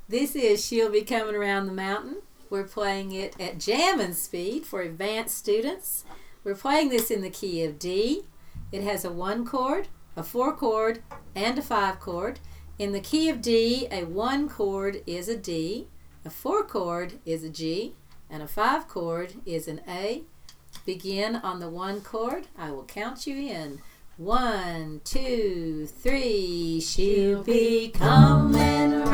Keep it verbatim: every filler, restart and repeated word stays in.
This is She'll Be Coming Around the Mountain. We're playing it at jamming speed for advanced students. We're playing this in the key of D. It has a one chord, a four chord, and a five chord. In the key of D, a one chord is a D, a four chord is a G, and a five chord is an A. Begin on the one chord. I will count you in. One, two, three. She'll be coming around